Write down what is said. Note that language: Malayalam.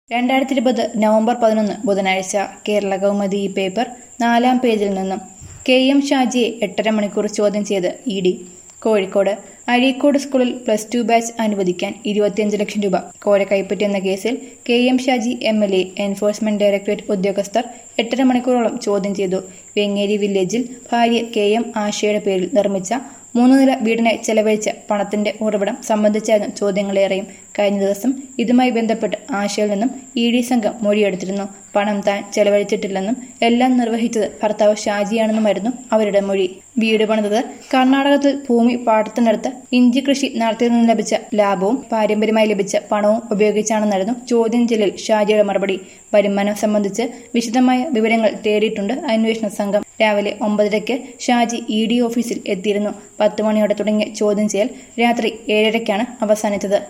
2020 നവംബർ 11 ബുധനാഴ്ച കേരള കൗമുദി പേപ്പർ 4-ാം പേജിൽ നിന്നും KM ഷാജിയെ 8.5 മണിക്കൂർ ചോദ്യം ചെയ്ത് ED. കോഴിക്കോട് അഴീക്കോട് സ്കൂളിൽ +2 ബാച്ച് അനുവദിക്കാൻ 25 ലക്ഷം രൂപ കോഴ കൈപ്പറ്റിയെന്ന കേസിൽ KM Shaji MLA enforcement directorate ഉദ്യോഗസ്ഥർ 8.5 മണിക്കൂറോളം ചോദ്യം ചെയ്തു. വെങ്ങേരി വില്ലേജിൽ ഭാര്യ KM ആശയുടെ പേരിൽ നിർമ്മിച്ച 3 നില വീടിനായി ചെലവഴിച്ച പണത്തിന്റെ ഉറവിടം സംബന്ധിച്ചായിരുന്നു ചോദ്യങ്ങളേറെയും. കഴിഞ്ഞ ദിവസം ഇതുമായി ബന്ധപ്പെട്ട് ആശയിൽ നിന്നും ED സംഘം മൊഴിയെടുത്തിരുന്നു. പണം താൻ ചെലവഴിച്ചിട്ടില്ലെന്നും എല്ലാം നിർവഹിച്ചത് ഭർത്താവ് ഷാജിയാണെന്നുമായിരുന്നു അവരുടെ മൊഴി. വീട് പണിതത് കർണാടകത്തിൽ ഭൂമി പാട്ടത്തിനടുത്ത് ഇഞ്ചി കൃഷി നടത്തിയതിൽ നിന്ന് ലഭിച്ച ലാഭവും പാരമ്പര്യമായി ലഭിച്ച പണവും ഉപയോഗിച്ചാണെന്നായിരുന്നു ചോദ്യം ചെയ്യലിൽ ഷാജിയുടെ മറുപടി. വരുമാനം സംബന്ധിച്ച് വിശദമായ വിവരങ്ങൾ തേടിയിട്ടുണ്ട് അന്വേഷണ സംഘം. രാവിലെ 9:30 ഷാജി ED ഓഫീസിൽ എത്തിയിരുന്നു. 10 മണിയോടെ തുടങ്ങിയ ചോദ്യം ചെയ്യൽ രാത്രി 7:30 അവസാനിച്ചത്.